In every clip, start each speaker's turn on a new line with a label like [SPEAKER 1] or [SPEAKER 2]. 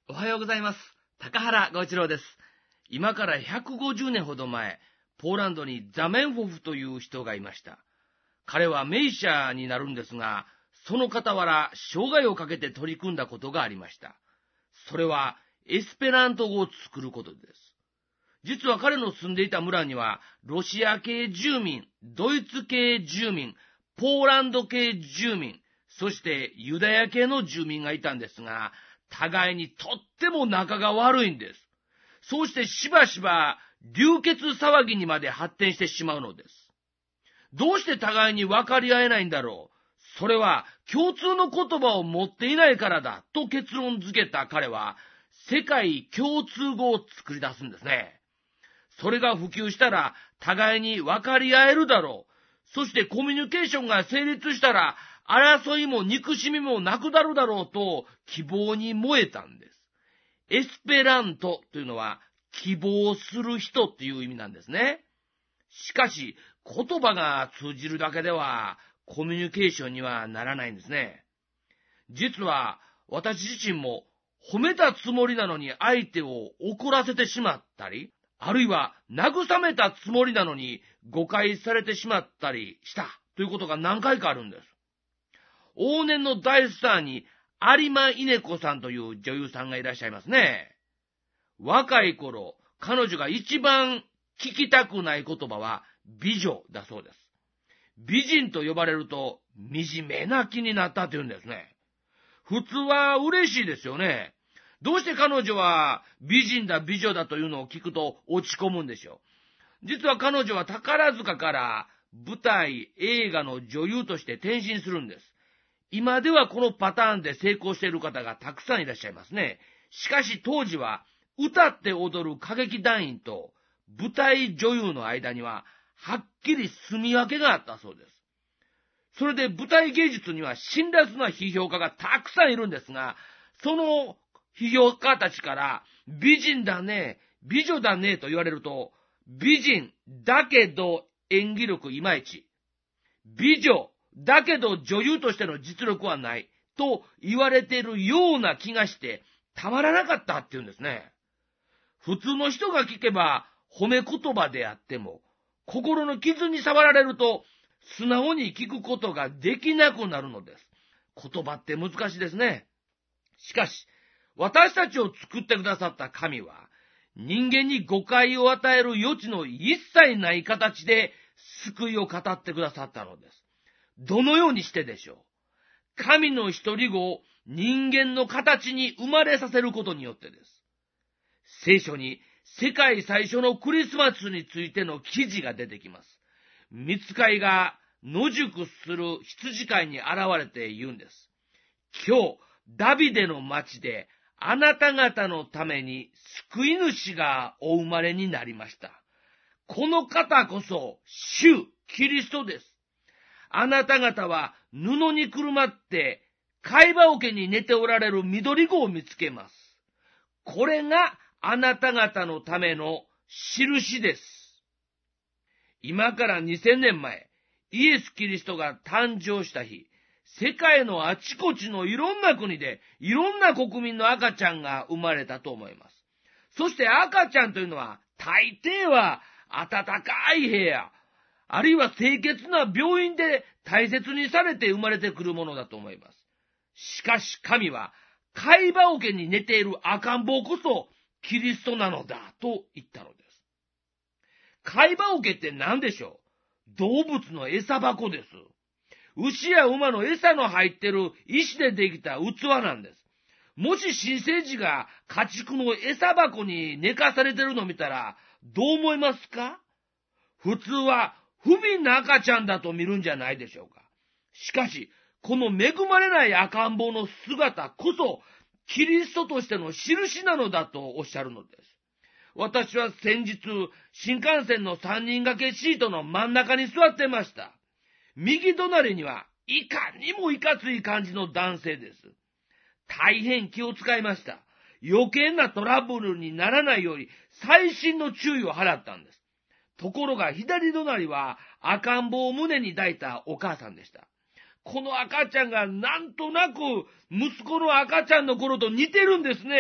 [SPEAKER 1] おはようございます。高原剛一郎です。今から150年ほど前、ポーランドにザメンホフという人がいました。彼は名医者になるんですが、その傍ら生涯をかけて取り組んだことがありました。それはエスペラント語を作ることです。実は彼の住んでいた村には、ロシア系住民、ドイツ系住民、ポーランド系住民、そしてユダヤ系の住民がいたんですが、互いにとっても仲が悪いんです。そうしてしばしば流血騒ぎにまで発展してしまうのです。どうして互いに分かり合えないんだろう。それは共通の言葉を持っていないからだと結論づけた彼は、世界共通語を作り出すんですね。それが普及したら互いに分かり合えるだろう。そしてコミュニケーションが成立したら、争いも憎しみもなくなるだろうと希望に燃えたんです。エスペラントというのは希望する人っていう意味なんですね。しかし言葉が通じるだけではコミュニケーションにはならないんですね。実は私自身も褒めたつもりなのに相手を怒らせてしまったり、あるいは慰めたつもりなのに誤解されてしまったりしたということが何回かあるんです。往年の大スターに有馬稲子さんという女優さんがいらっしゃいますね。若い頃、彼女が一番聞きたくない言葉は美女だそうです。美人と呼ばれると惨めな気になったというんですね。普通は嬉しいですよね。どうして彼女は美人だ美女だというのを聞くと落ち込むんでしょう。実は彼女は宝塚から舞台、映画の女優として転身するんです。今ではこのパターンで成功している方がたくさんいらっしゃいますね。しかし当時は歌って踊る歌劇団員と舞台女優の間にははっきり住み分けがあったそうです。それで舞台芸術には辛辣な批評家がたくさんいるんですが、その批評家たちから美人だね、美女だねと言われると、美人だけど演技力いまいち、美女だけど女優としての実力はないと言われているような気がしてたまらなかったっていうんですね。普通の人が聞けば褒め言葉であっても、心の傷に触られると素直に聞くことができなくなるのです。言葉って難しいですね。しかし私たちを作ってくださった神は、人間に誤解を与える余地の一切ない形で救いを語ってくださったのです。どのようにしてでしょう。神の一人子を人間の形に生まれさせることによってです。聖書に世界最初のクリスマスについての記事が出てきます。御使いが野宿する羊飼いに現れて言うんです。今日、ダビデの町であなた方のために救い主がお生まれになりました。この方こそ主キリストです。あなた方は布にくるまって貝羽桶に寝ておられる緑子を見つけます。これがあなた方のための印です。今から2000年前、イエス・キリストが誕生した日、世界のあちこちのいろんな国でいろんな国民の赤ちゃんが生まれたと思います。そして赤ちゃんというのは大抵は暖かい部屋、あるいは清潔な病院で大切にされて生まれてくるものだと思います。しかし神は貝羽桶に寝ている赤ん坊こそキリストなのだと言ったのです。貝羽桶って何でしょう。動物の餌箱です。牛や馬の餌の入ってる石でできた器なんです。もし新生児が家畜の餌箱に寝かされてるのを見たらどう思いますか？普通は不憫な赤ちゃんだと見るんじゃないでしょうか。しかしこの恵まれない赤ん坊の姿こそキリストとしての印なのだとおっしゃるのです。私は先日新幹線の3人掛けシートの真ん中に座ってました。右隣にはいかにもいかつい感じの男性です。大変気を使いました。余計なトラブルにならないように細心の注意を払ったんです。ところが左隣は赤ん坊を胸に抱いたお母さんでした。この赤ちゃんがなんとなく息子の赤ちゃんの頃と似てるんですね。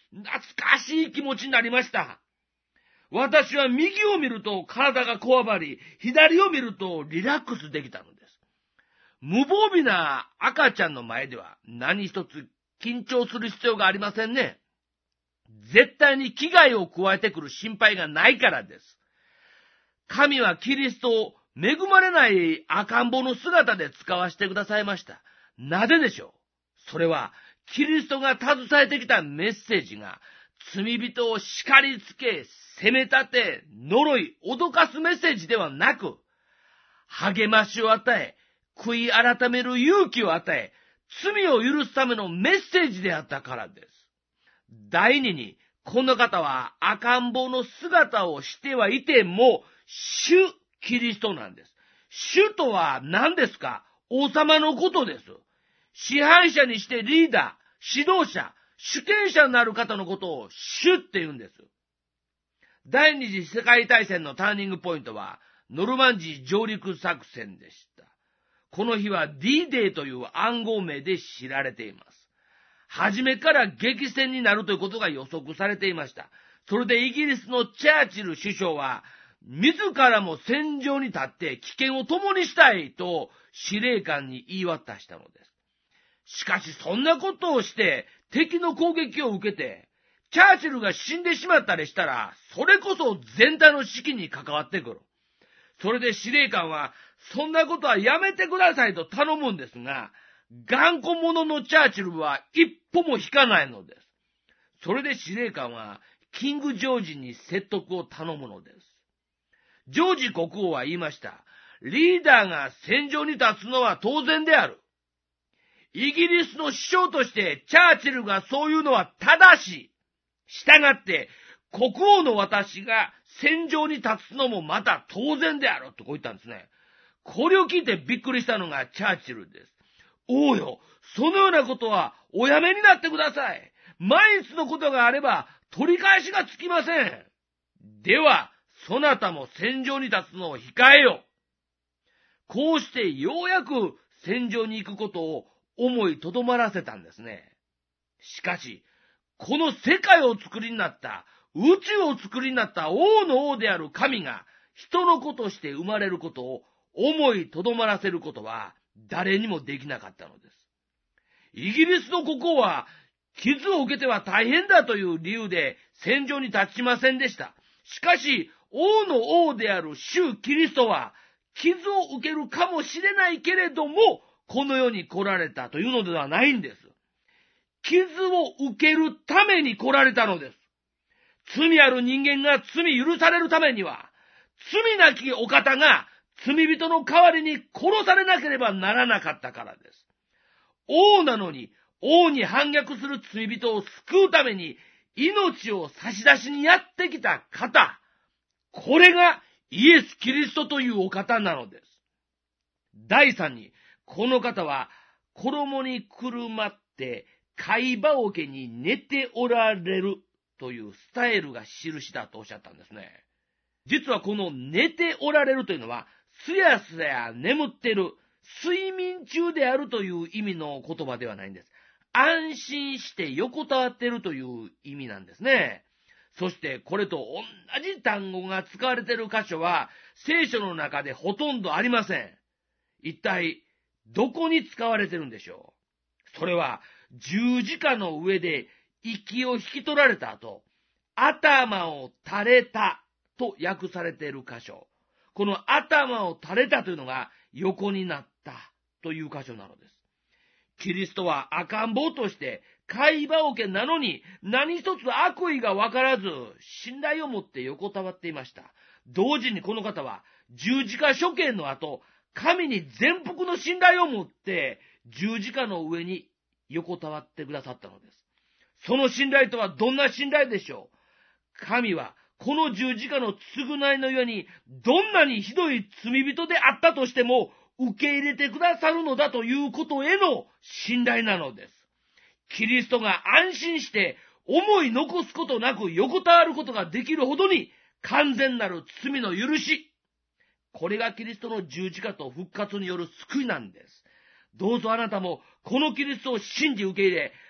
[SPEAKER 1] 懐かしい気持ちになりました。私は右を見ると体がこわばり、左を見るとリラックスできたのです。無防備な赤ちゃんの前では何一つ緊張する必要がありませんね。絶対に危害を加えてくる心配がないからです。神はキリストを恵まれない赤ん坊の姿で使わせてくださいました。なぜでしょう？それはキリストが携えてきたメッセージが罪人を叱りつけ、責め立て、呪い、脅かすメッセージではなく、励ましを与え、悔い改める勇気を与え、罪を許すためのメッセージであったからです。第二に、この方は赤ん坊の姿をしてはいても、主キリストなんです。主とは何ですか？王様のことです。支配者にしてリーダー、指導者、主権者になる方のことを主って言うんです。第二次世界大戦のターニングポイントは、ノルマンジー上陸作戦でした。この日は D-Day という暗号名で知られています。初めから激戦になるということが予測されていました。それでイギリスのチャーチル首相は、自らも戦場に立って危険を共にしたいと司令官に言い渡したのです。しかしそんなことをして敵の攻撃を受けて、チャーチルが死んでしまったりしたら、それこそ全体の指揮に関わってくる。それで司令官は、そんなことはやめてくださいと頼むんですが、頑固者のチャーチルは一歩も引かないのです。それで司令官は、キング・ジョージに説得を頼むのです。ジョージ国王は言いました。リーダーが戦場に立つのは当然である。イギリスの首相としてチャーチルがそういうのは正しい。したがって、国王の私が戦場に立つのもまた当然であるとこう言ったんですね。これを聞いてびっくりしたのがチャーチルです。王よ、そのようなことはおやめになってください。万一のことがあれば取り返しがつきません。では、そなたも戦場に立つのを控えよ。こうしてようやく戦場に行くことを思いとどまらせたんですね。しかし、この世界を作りになった、宇宙を作りになった王の王である神が人の子として生まれることを思いとどまらせることは誰にもできなかったのです。イギリスの国王は傷を受けては大変だという理由で戦場に立ちませんでした。しかし、王の王である主キリストは傷を受けるかもしれないけれども、この世に来られたというのではないんです。傷を受けるために来られたのです。罪ある人間が罪許されるためには、罪なきお方が罪人の代わりに殺されなければならなかったからです。王なのに、王に反逆する罪人を救うために、命を差し出しにやってきた方、これがイエス・キリストというお方なのです。第三に、この方は衣にくるまって貝羽桶に寝ておられるというスタイルが印だとおっしゃったんですね。実はこの寝ておられるというのは、すやすや眠ってる、睡眠中であるという意味の言葉ではないんです。安心して横たわっているという意味なんですね。そしてこれと同じ単語が使われている箇所は聖書の中でほとんどありません。一体どこに使われているんでしょう？それは十字架の上で息を引き取られた後、頭を垂れたと訳されている箇所。この頭を垂れたというのが横になったという箇所なのです。キリストは赤ん坊として貝羽桶なのに何一つ悪意が分からず信頼を持って横たわっていました。同時にこの方は十字架処刑の後、神に全幅の信頼を持って十字架の上に横たわってくださったのです。その信頼とはどんな信頼でしょう？神はこの十字架の償いの上にどんなにひどい罪人であったとしても受け入れてくださるのだということへの信頼なのです。キリストが安心して思い残すことなく横たわることができるほどに完全なる罪の許し。これがキリストの十字架と復活による救いなんです。どうぞあなたもこのキリストを信じ受け入れ、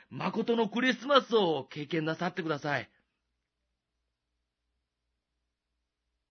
[SPEAKER 1] 誠のクリスマスを経験なさってください。